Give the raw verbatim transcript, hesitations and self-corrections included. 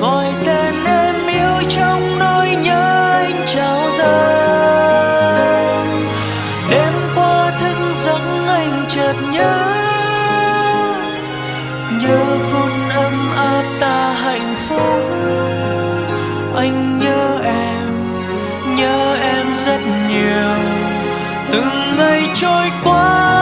gọi tên em yêu trong nỗi nhớ anh trào dâng. Đêm qua thức giấc anh chợt nhớ, nhớ phút ấm áp ta hạnh phúc. Anh nhớ em, nhớ em rất nhiều. Từng ngày trôi qua